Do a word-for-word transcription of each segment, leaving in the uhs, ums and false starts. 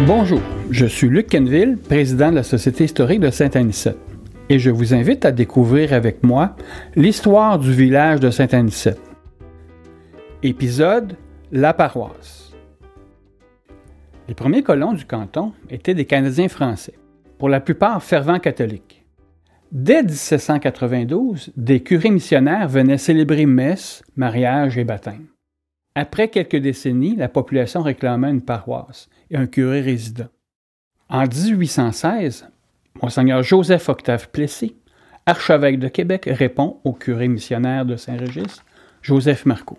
Bonjour, je suis Luc Quenneville, président de la Société historique de Saint-Anicette, et je vous invite à découvrir avec moi l'histoire du village de Saint-Anicette. Épisode La paroisse. Les premiers colons du canton étaient des Canadiens français, pour la plupart fervents catholiques. Dès dix-sept cent quatre-vingt-douze, des curés missionnaires venaient célébrer messes, mariages et baptêmes. Après quelques décennies, la population réclamait une paroisse et un curé résident. En dix-huit cent seize, Monseigneur Joseph-Octave Plessis, archevêque de Québec, répond au curé missionnaire de Saint-Régis, Joseph Marcoux.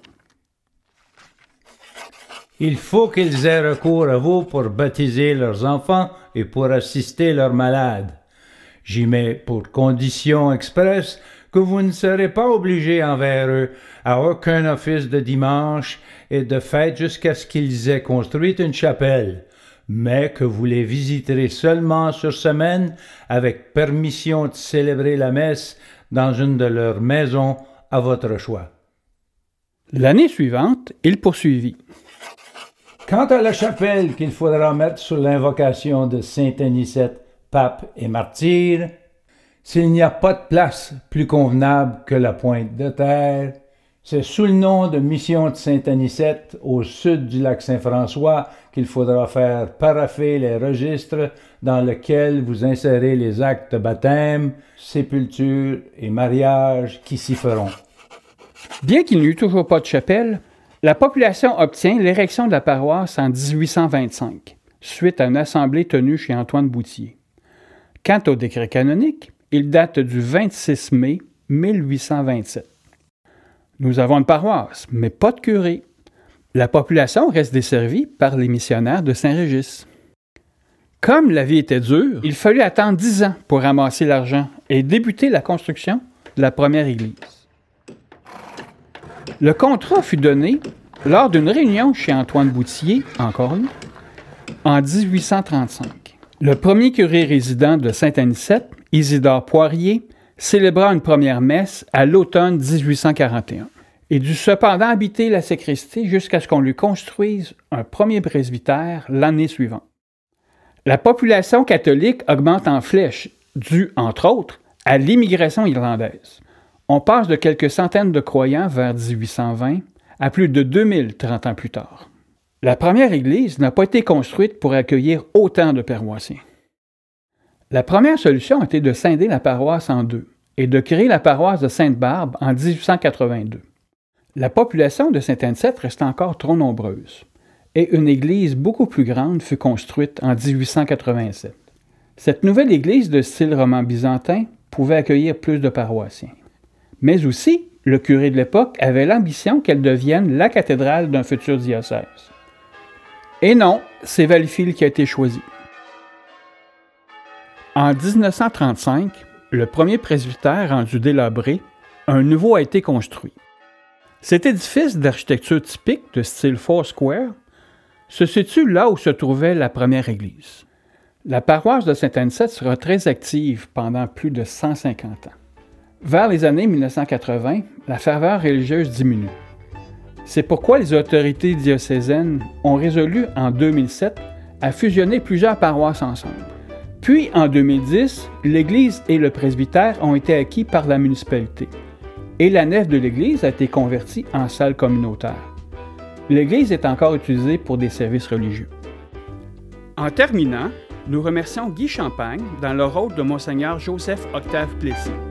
Il faut qu'ils aient recours à vous pour baptiser leurs enfants et pour assister leurs malades. J'y mets pour condition expresse que vous ne serez pas obligés envers eux à aucun office de dimanche et de fête jusqu'à ce qu'ils aient construit une chapelle, mais que vous les visiterez seulement sur semaine avec permission de célébrer la messe dans une de leurs maisons à votre choix. L'année suivante, il poursuivit. Quant à la chapelle qu'il faudra mettre sous l'invocation de Saint-Anicette, pape et martyr, s'il n'y a pas de place plus convenable que la pointe de terre, c'est sous le nom de Mission de Saint-Anicette, au sud du lac Saint-François, qu'il faudra faire paraffer les registres dans lesquels vous insérez les actes de baptême, sépulture et mariage qui s'y feront. Bien qu'il n'y eût toujours pas de chapelle, la population obtient l'érection de la paroisse en dix-huit cent vingt-cinq, suite à une assemblée tenue chez Antoine Boutier. Quant au décret canonique, il date du vingt-six mai mille huit cent vingt-sept. Nous avons une paroisse, mais pas de curé. La population reste desservie par les missionnaires de Saint-Régis. Comme la vie était dure, il fallut attendre dix ans pour ramasser l'argent et débuter la construction de la première église. Le contrat fut donné lors d'une réunion chez Antoine Boutier, encore lui, en dix-huit cent trente-cinq. Le premier curé résident de Saint-Anicette, Isidore Poirier, célébra une première messe à l'automne dix-huit cent quarante et un et dut cependant habiter la sacristie jusqu'à ce qu'on lui construise un premier presbytère l'année suivante. La population catholique augmente en flèche, due, entre autres, à l'immigration irlandaise. On passe de quelques centaines de croyants vers dix-huit cent vingt à plus de deux mille trente ans plus tard. La première église n'a pas été construite pour accueillir autant de paroissiens. La première solution était de scinder la paroisse en deux et de créer la paroisse de Sainte-Barbe en dix-huit cent quatre-vingt-deux. La population de Saint-Anicette reste encore trop nombreuse et une église beaucoup plus grande fut construite en dix-huit cent quatre-vingt-sept. Cette nouvelle église de style roman byzantin pouvait accueillir plus de paroissiens. Mais aussi, le curé de l'époque avait l'ambition qu'elle devienne la cathédrale d'un futur diocèse. Et non, c'est Valleyfield qui a été choisi. En dix-neuf cent trente-cinq, le premier presbytère rendu délabré, un nouveau a été construit. Cet édifice d'architecture typique de style Foursquare se situe là où se trouvait la première église. La paroisse de Saint-Anicette sera très active pendant plus de cent cinquante ans. Vers les années mille neuf cent quatre-vingts, la ferveur religieuse diminue. C'est pourquoi les autorités diocésaines ont résolu en deux mille sept à fusionner plusieurs paroisses ensemble. Puis, en deux mille dix, l'église et le presbytère ont été acquis par la municipalité et la nef de l'église a été convertie en salle communautaire. L'église est encore utilisée pour des services religieux. En terminant, nous remercions Guy Champagne dans le rôle de Monseigneur Joseph-Octave Plessis.